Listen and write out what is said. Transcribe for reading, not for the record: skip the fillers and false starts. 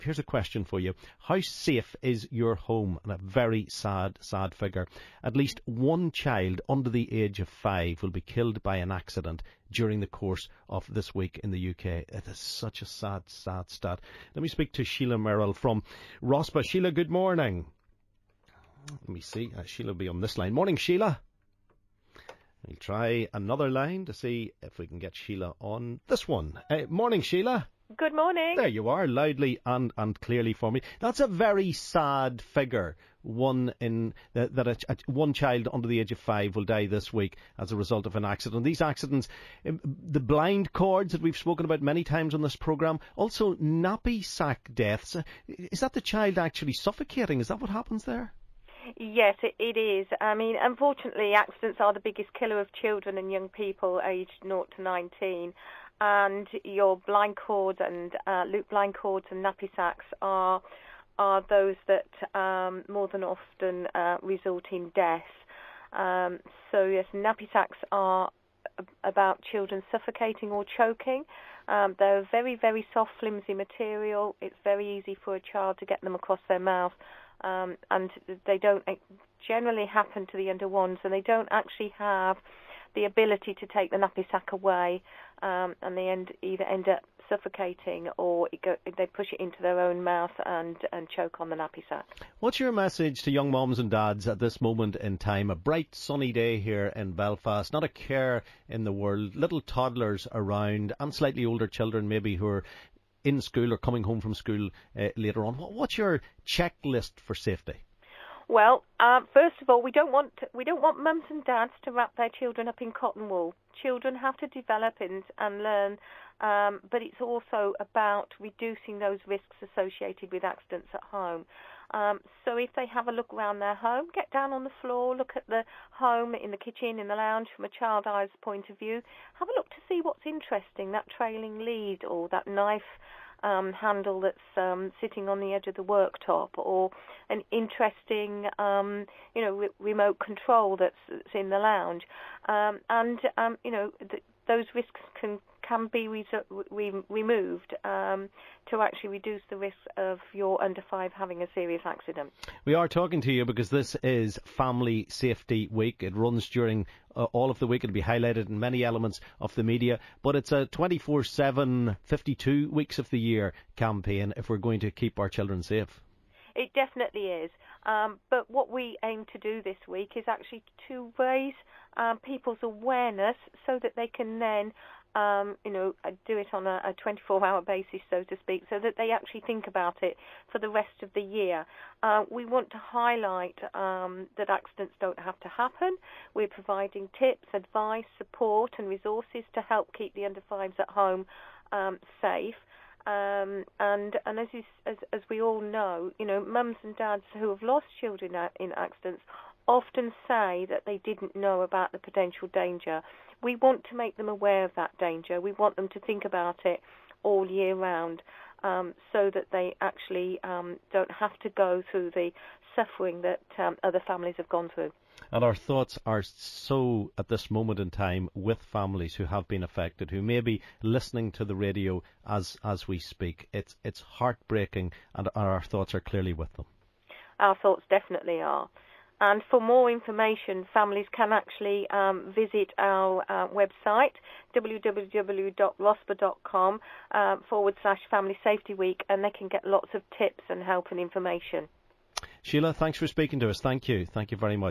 here's a question for you. How safe is your home? And a very sad figure. At least one child under the age of 5 will be killed by an accident during the course of this week in the UK. It is such a sad stat. Let me speak to Sheila Merrill from ROSPA. Sheila, good morning. Let me see. Sheila will be on this line. Morning, Sheila. We'll try another line to see if we can get Sheila on this one. Morning, Sheila. Good morning. There you are, loudly and clearly for me. That's a very sad figure. One child under the age of 5 will die this week as a result of an accident. These accidents, the blind cords that we've spoken about many times on this programme, also nappy sack deaths. Is that the child actually suffocating? Is that what happens there? Yes, it is. I mean, unfortunately, accidents are the biggest killer of children and young people aged 0 to 19. And your blind cords and loop blind cords and nappy sacks are those that more than often result in death. So yes, nappy sacks are about children suffocating or choking. They're very, very soft, flimsy material. It's very easy for a child to get them across their mouth. And they don't generally happen to the under ones, and they don't actually have the ability to take the nappy sack away, and they either end up suffocating or they push it into their own mouth and choke on the nappy sack. What's your message to young mums and dads at this moment in time? A bright sunny day here in Belfast, not a care in the world, little toddlers around and slightly older children maybe who are in school or coming home from school later on. What's your checklist for safety? Well, first of all, we don't want mums and dads to wrap their children up in cotton wool. Children have to develop and learn, but it's also about reducing those risks associated with accidents at home. So if they have a look around their home, get down on the floor, look at the home in the kitchen, in the lounge from a child eye's point of view. Have a look to see what's interesting, that trailing lead or that knife handle that's sitting on the edge of the worktop, or an interesting, remote control that's in the lounge, those risks can be removed to actually reduce the risk of your under 5 having a serious accident. We are talking to you because this is Family Safety Week. It runs during all of the week. It'll be highlighted in many elements of the media, but it's a 24/7, 52 weeks of the year campaign if we're going to keep our children safe. It definitely is. But what we aim to do this week is actually to raise people's awareness so that they can then do it on a 24-hour basis, so to speak, so that they actually think about it for the rest of the year. We want to highlight that accidents don't have to happen. We're providing tips, advice, support and resources to help keep the under 5s at home safe. And as we all know, mums and dads who have lost children in accidents often say that they didn't know about the potential danger. We want to make them aware of that danger. We want them to think about it all year round, so that they actually don't have to go through the suffering that other families have gone through. And our thoughts are so, at this moment in time, with families who have been affected, who may be listening to the radio as we speak. It's heartbreaking, and our thoughts are clearly with them. Our thoughts definitely are. And for more information, families can actually visit our website, www.rospa.com /Family Safety Week, and they can get lots of tips and help and information. Sheila, thanks for speaking to us. Thank you. Thank you very much.